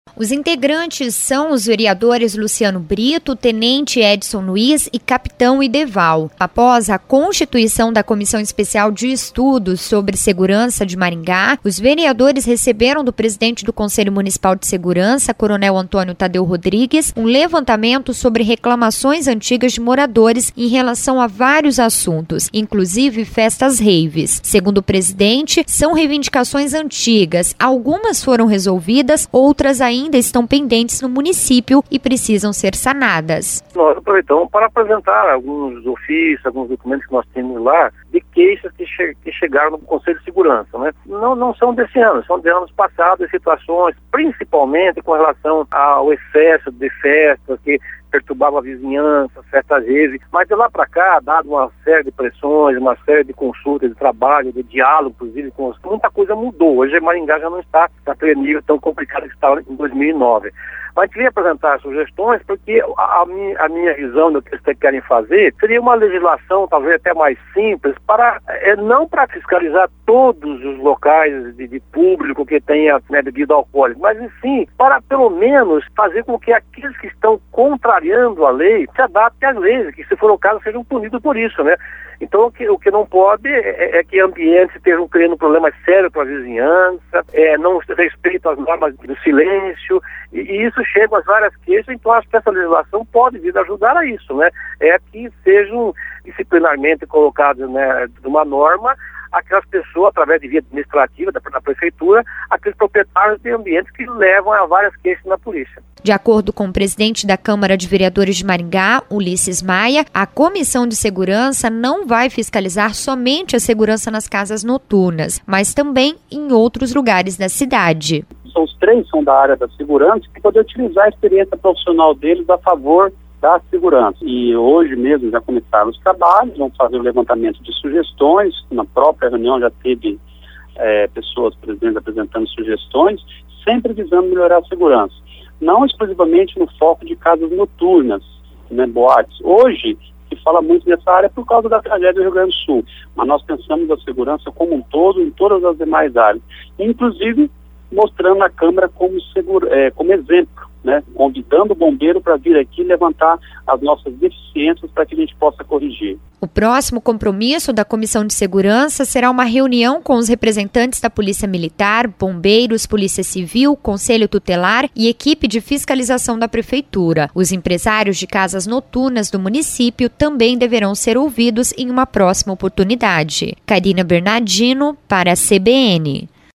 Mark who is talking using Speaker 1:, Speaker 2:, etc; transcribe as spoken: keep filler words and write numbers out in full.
Speaker 1: Os integrantes são os vereadores Luciano Brito, Tenente Edson Luiz e Capitão Ideval. Após a constituição da Comissão Especial de Estudos sobre Segurança de Maringá, os vereadores receberam do presidente do Conselho Municipal de Segurança, Coronel Antônio Tadeu Rodrigues, um levantamento sobre reclamações antigas de moradores em relação a vários assuntos, inclusive festas raves. Segundo o presidente, são reivindicações antigas. Algumas foram resolvidas, outras ainda estão pendentes no município e precisam ser sanadas.
Speaker 2: Nós aproveitamos para apresentar alguns ofícios, alguns documentos que nós temos lá, de queixas que, che- que chegaram no Conselho de Segurança, né? Não, não são desse ano, são de anos passados, situações, principalmente com relação ao excesso de festas, que perturbava a vizinhança, festas vezes, mas de lá para cá, dado uma série de pressões, uma série de consultas, de trabalho, de diálogo, inclusive, com os... muita coisa mudou. Hoje Maringá já não está naquele nível tão complicado que estava em dois mil e nove. Mas queria apresentar sugestões, porque a, a, minha, a minha visão do que eles querem fazer seria uma legislação talvez até mais simples, para, é, não para fiscalizar todos os locais de, de público que tenha, né, bebida alcoólica, mas sim para pelo menos fazer com que aqueles que estão contrariando a lei se adaptem às leis, que se for o caso sejam punidos por isso, né? Então o que, o que não pode é, é que ambientes estejam criando problemas sérios para a vizinhança, é, não respeitam as normas do silêncio, e, e isso chega às várias queixas. Então acho que essa legislação pode vir a ajudar a isso, né? É que sejam disciplinarmente colocados, né, numa norma, aquelas pessoas, através de via administrativa da, da prefeitura, aqueles proprietários de ambientes que levam a várias queixas na polícia.
Speaker 1: De acordo com o presidente da Câmara de Vereadores de Maringá, Ulisses Maia, a Comissão de Segurança não vai fiscalizar somente a segurança nas casas noturnas, mas também em outros lugares da cidade.
Speaker 3: São os três são da área da segurança, que podem utilizar a experiência profissional deles a favor da segurança. E hoje mesmo já começaram os trabalhos, vamos fazer o levantamento de sugestões. Na própria reunião já teve é, pessoas, presidentes, apresentando sugestões, sempre visando melhorar a segurança. Não exclusivamente no foco de casas noturnas, né, boates. Hoje se fala muito nessa área por causa da tragédia do Rio Grande do Sul, mas nós pensamos a segurança como um todo em todas as demais áreas, inclusive mostrando a Câmara como, seguro, é, como exemplo, né, convidando o bombeiro para vir aqui levantar as nossas deficiências para que a gente possa corrigir.
Speaker 1: O próximo compromisso da Comissão de Segurança será uma reunião com os representantes da Polícia Militar, bombeiros, Polícia Civil, Conselho Tutelar e equipe de fiscalização da Prefeitura. Os empresários de casas noturnas do município também deverão ser ouvidos em uma próxima oportunidade. Karina Bernardino, para a C B N.